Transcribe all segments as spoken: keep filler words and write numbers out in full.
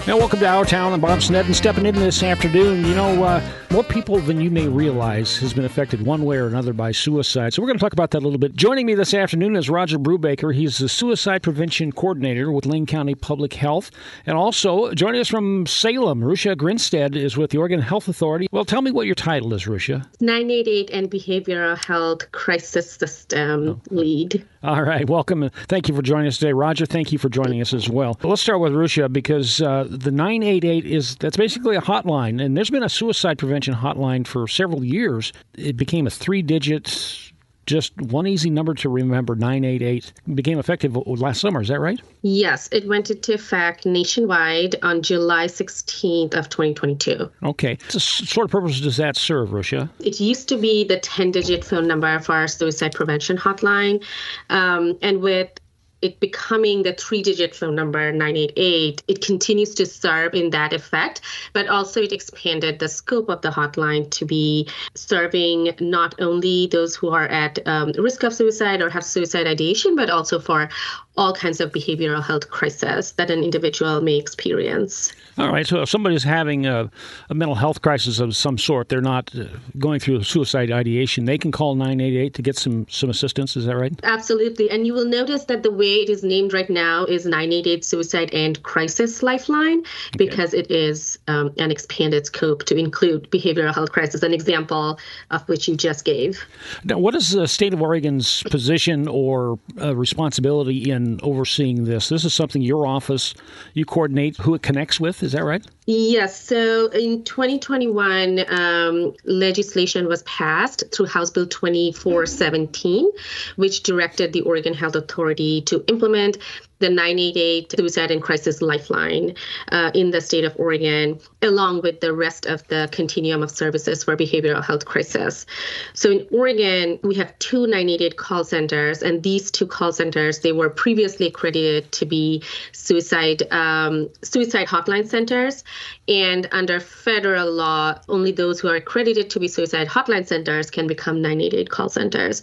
Now, welcome to Our Town. I'm Bob Snedden. Stepping in this afternoon, you know, uh, more people than you may realize has been affected one way or another by suicide. So we're going to talk about that a little bit. Joining me this afternoon is Roger Brubaker. He's the Suicide Prevention Coordinator with Lane County Public Health. And also, joining us from Salem, Rusha Grinstead is with the Oregon Health Authority. Well, tell me what your title is, Rusha. nine eight eight and Behavioral Health Crisis System oh. Lead. All right. Welcome. Thank you for joining us today. Roger, thank you for joining us as well. Let's start with Rusha because uh, the nine eight eight is, that's basically a hotline, and there's been a suicide prevention hotline for several years. It became a three-digit, just one easy number to remember, nine eight eight. It became effective last summer, is that right? Yes, it went into effect nationwide on July sixteenth of twenty twenty-two. Okay. So, sort of purpose does that serve, Rusha? It used to be the ten-digit phone number for our suicide prevention hotline, um, and with it becoming the three-digit phone number, nine eight eight, it continues to serve in that effect, but also it expanded the scope of the hotline to be serving not only those who are at um, risk of suicide or have suicide ideation, but also for all kinds of behavioral health crises that an individual may experience. All right. So if somebody's having a, a mental health crisis of some sort, they're not uh, going through suicide ideation, they can call nine eight eight to get some, some assistance. Is that right? Absolutely. And you will notice that the way it is named right now is nine eight eight Suicide and Crisis Lifeline, okay, because it is um, an expanded scope to include behavioral health crisis, an example of which you just gave. Now, what is the state of Oregon's position or uh, responsibility in overseeing this? This is something your office, you coordinate who it connects with. Is that right? Yes. So in twenty twenty-one, um, legislation was passed through House Bill twenty-four seventeen, which directed the Oregon Health Authority to implement the nine eight eight Suicide and Crisis Lifeline uh, in the state of Oregon, along with the rest of the continuum of services for behavioral health crisis. So in Oregon, we have two nine eight eight call centers, and these two call centers, they were previously accredited to be suicide um, suicide hotline centers. And under federal law, only those who are accredited to be suicide hotline centers can become nine eight eight call centers.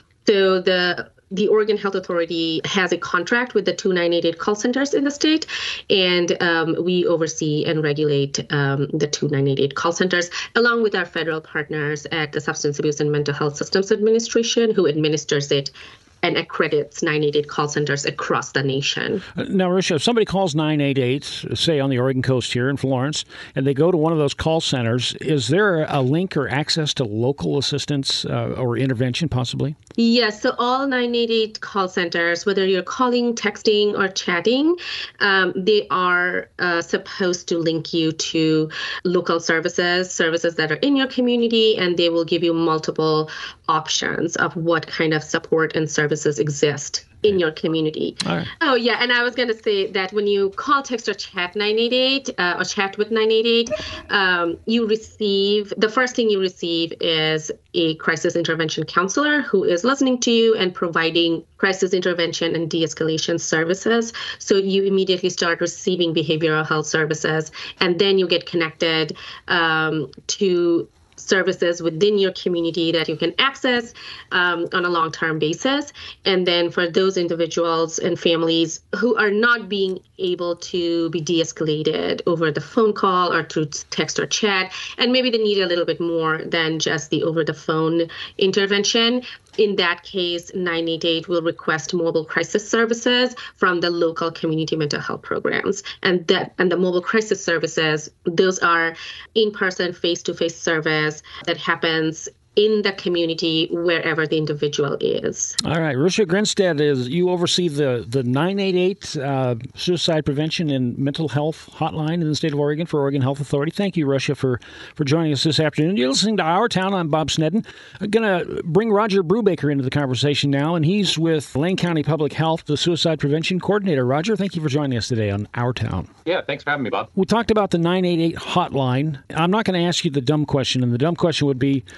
So the The Oregon Health Authority has a contract with the two nine eight eight call centers in the state, and um, we oversee and regulate um, the two nine eight eight call centers, along with our federal partners at the Substance Abuse and Mental Health Systems Administration, who administers it and accredits nine eight eight call centers across the nation. Now, Rusha, if somebody calls nine eight eight, say on the Oregon coast here in Florence, and they go to one of those call centers, is there a link or access to local assistance uh, or intervention possibly? Yes, so all nine eight eight call centers, whether you're calling, texting, or chatting, um, they are uh, supposed to link you to local services, services that are in your community, and they will give you multiple options of what kind of support and services exist in your community. All right. Oh, yeah. And I was going to say that when you call, text, or chat nine eight eight uh, or chat with nine eight eight, um, you receive, the first thing you receive is a crisis intervention counselor who is listening to you and providing crisis intervention and de-escalation services. So you immediately start receiving behavioral health services, and then you get connected um, to services within your community that you can access um, on a long-term basis. And then for those individuals and families who are not being able to be de-escalated over the phone call or through text or chat, and maybe they need a little bit more than just the over-the-phone intervention, in that case, nine eight eight will request mobile crisis services from the local community mental health programs. And that and the mobile crisis services, those are in-person, face-to-face service that happens in the community wherever the individual is. All right. Rusha Grinstead, is you oversee the, the nine eight eight uh, Suicide Prevention and Mental Health Hotline in the state of Oregon for Oregon Health Authority. Thank you, Rusha, for, for joining us this afternoon. You're listening to Our Town. I'm Bob Snedden. I'm going to bring Roger Brubaker into the conversation now, and he's with Lane County Public Health, the Suicide Prevention Coordinator. Roger, thank you for joining us today on Our Town. Yeah, thanks for having me, Bob. We talked about the nine eight eight hotline. I'm not going to ask you the dumb question, and the dumb question would be, how big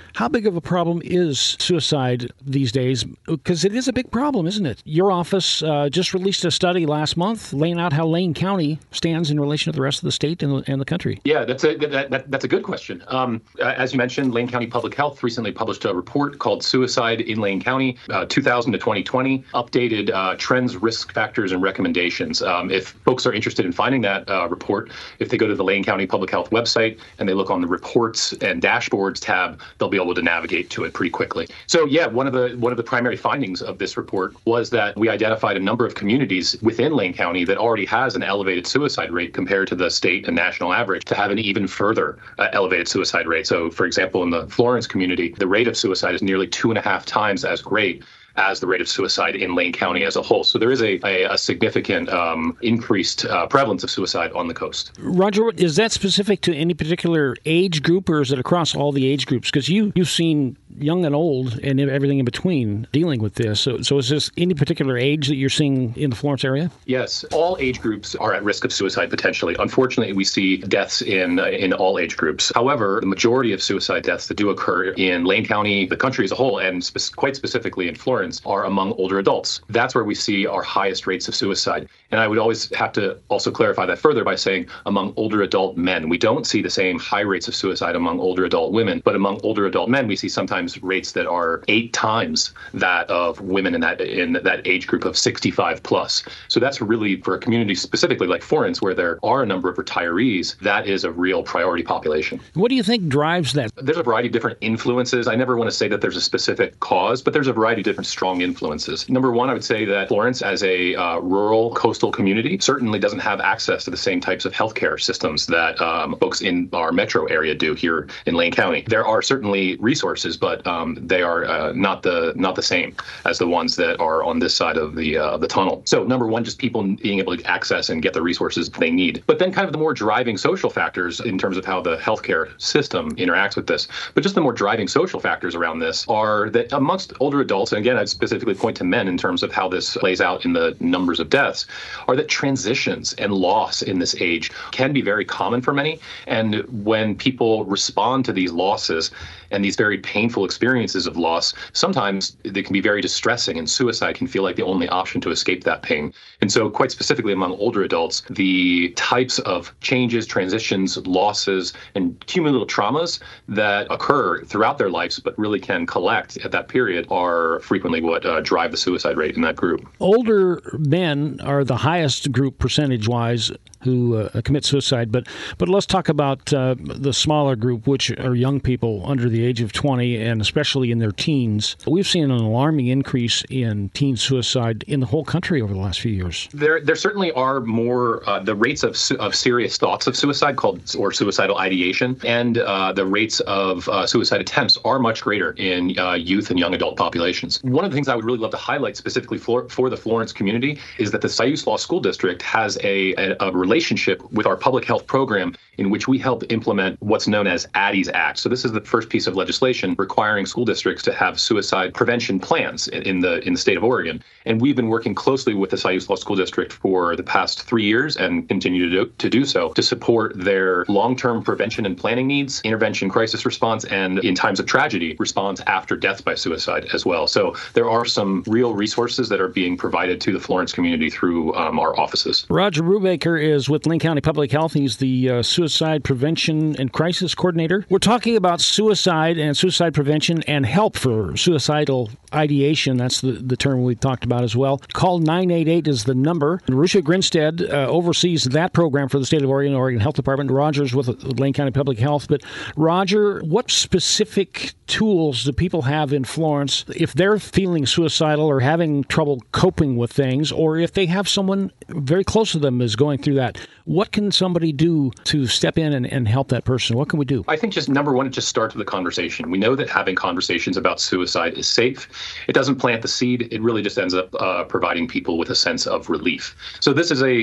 big of a problem is suicide these days? Because it is a big problem, isn't it? Your office uh, just released a study last month laying out how Lane County stands in relation to the rest of the state and the, and the country. Yeah, that's a that, that, that's a good question. Um, as you mentioned, Lane County Public Health recently published a report called Suicide in Lane County, uh, two thousand to twenty twenty, updated uh, trends, risk factors, and recommendations. Um, if folks are interested in finding that uh, report, if they go to the Lane County Public Health website and they look on the reports and dashboards tab, they'll be able to navigate to it pretty quickly. So yeah, one of the one of the primary findings of this report was that we identified a number of communities within Lane County that already has an elevated suicide rate compared to the state and national average to have an even further uh, elevated suicide rate. So for example, in the Florence community, the rate of suicide is nearly two and a half times as great as the rate of suicide in Lane County as a whole. So there is a, a, a significant um, increased uh, prevalence of suicide on the coast. Roger, is that specific to any particular age group, or is it across all the age groups? Because you, you've seen young and old and everything in between dealing with this. So, so is this any particular age that you're seeing in the Florence area? Yes, all age groups are at risk of suicide potentially. Unfortunately, we see deaths in uh, in all age groups. However, the majority of suicide deaths that do occur in Lane County, the country as a whole, and spe- quite specifically in Florence, are among older adults. That's where we see our highest rates of suicide. And I would always have to also clarify that further by saying among older adult men. We don't see the same high rates of suicide among older adult women, but among older adult men, we see sometimes rates that are eight times that of women in that in that age group of sixty-five plus. So that's really, for a community specifically like Florence, where there are a number of retirees, that is a real priority population. What do you think drives that? There's a variety of different influences. I never want to say that there's a specific cause, but there's a variety of different strong influences. Number one, I would say that Florence, as a uh, rural coastal community, certainly doesn't have access to the same types of healthcare systems that um, folks in our metro area do here in Lane County. There are certainly resources, but um, they are uh, not the not the same as the ones that are on this side of the uh, the tunnel. So number one, just people being able to access and get the resources they need. But then kind of the more driving social factors in terms of how the healthcare system interacts with this. But just the more driving social factors around this are that amongst older adults, and again, I'd specifically point to men in terms of how this plays out in the numbers of deaths, are that transitions and loss in this age can be very common for many. And when people respond to these losses and these very painful experiences of loss, sometimes they can be very distressing, and suicide can feel like the only option to escape that pain. And so quite specifically among older adults, the types of changes, transitions, losses, and cumulative traumas that occur throughout their lives but really can collect at that period are frequently what uh, drive the suicide rate in that group. Older men are the highest group percentage-wise who uh, commit suicide, but but let's talk about uh, the smaller group, which are young people under the age of twenty, and especially in their teens. We've seen an alarming increase in teen suicide in the whole country over the last few years. There there certainly are more, uh, the rates of of serious thoughts of suicide, called or suicidal ideation, and uh, the rates of uh, suicide attempts are much greater in uh, youth and young adult populations. One of the things I would really love to highlight specifically for, for the Florence community is that the Stanislaus School District has a, a, a relationship with our public health program in which we help implement what's known as ADDIES Act. So this is the first piece of legislation requiring school districts to have suicide prevention plans in, in the in the state of Oregon. And we've been working closely with the Stanislaus School District for the past three years and continue to do, to do so to support their long-term prevention and planning needs, intervention crisis response, and in times of tragedy, response after death by suicide as well. So there are some real resources that are being provided to the Florence community through um, our offices. Roger Brubaker is with Lane County Public Health. He's the uh, Suicide Prevention and Crisis Coordinator. We're talking about suicide and suicide prevention and help for suicidal ideation. That's the, the term we talked about as well. Call nine eight eight is the number. Rusha Grinstead uh, oversees that program for the state of Oregon, Oregon Health Department. Roger's with Lane County Public Health. But Roger, what specific tools do people have in Florence if they're feeling suicidal or having trouble coping with things, or if they have someone very close to them is going through that? What can somebody do to step in and, and help that person? What can we do? I think just number one, it just starts with a conversation. We know that having conversations about suicide is safe. It doesn't plant the seed. It really just ends up uh, providing people with a sense of relief. So this is a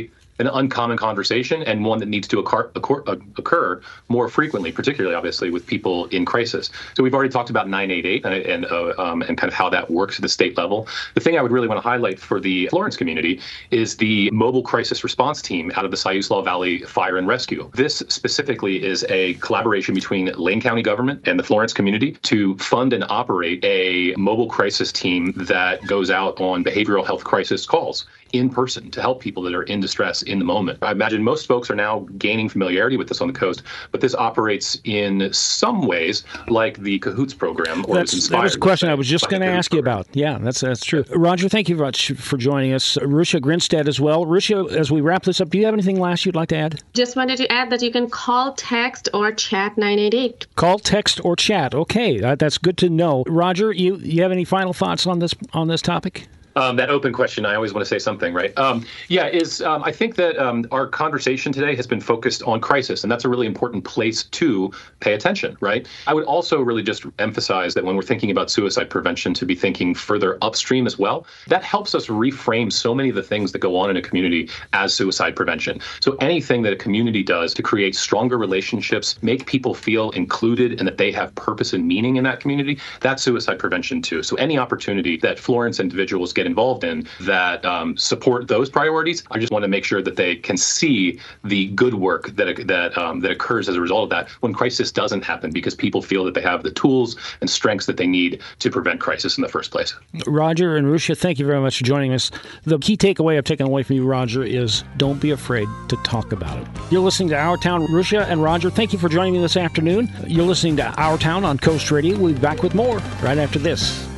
an uncommon conversation and one that needs to occur, occur, occur more frequently, particularly, obviously, with people in crisis. So we've already talked about nine eight eight and and, uh, um, and kind of how that works at the state level. The thing I would really want to highlight for the Florence community is the mobile crisis response team out of the Siuslaw Valley Fire and Rescue. This specifically is a collaboration between Lane County government and the Florence community to fund and operate a mobile crisis team that goes out on behavioral health crisis calls in person to help people that are in distress in the moment. I imagine most folks are now gaining familiarity with this on the coast, but this operates in some ways like the Cahoots program. Or that's, was that was a question I was just going to ask you program. about. Yeah, that's that's true. Roger, thank you very much for joining us. Russia Grinstead as well. Russia, as we wrap this up, do you have anything last you'd like to add? Just wanted to add that you can call, text, or chat nine eight eight. Call, text, or chat. Okay, that, that's good to know. Roger, you, you have any final thoughts on this on this topic? Um, that open question, I always want to say something, right? Um, yeah, is um, I think that um, our conversation today has been focused on crisis, and that's a really important place to pay attention, right? I would also really just emphasize that when we're thinking about suicide prevention, to be thinking further upstream as well. That helps us reframe so many of the things that go on in a community as suicide prevention. So anything that a community does to create stronger relationships, make people feel included and that they have purpose and meaning in that community, that's suicide prevention too. So any opportunity that Florence individuals get involved in that um, support those priorities, I just want to make sure that they can see the good work that that um, that occurs as a result of that when crisis doesn't happen, because people feel that they have the tools and strengths that they need to prevent crisis in the first place. Roger and Russia, thank you very much for joining us. The key takeaway I've taken away from you, Roger, is don't be afraid to talk about it. You're listening to Our Town. Russia and Roger, thank you for joining me this afternoon. You're listening to Our Town on Coast Radio. We'll be back with more right after this.